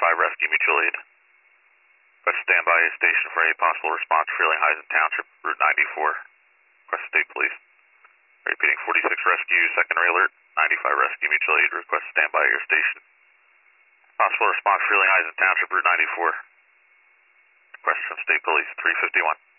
Rescue Mutual Aid. Request standby at station for a possible response for Frelinghuysen Township, Route 94. Request State Police. Repeating 46 Rescue, secondary alert. 95 Rescue Mutual Aid. Request standby at your station. Possible response for Frelinghuysen Township, Route 94. Request from State Police, 351.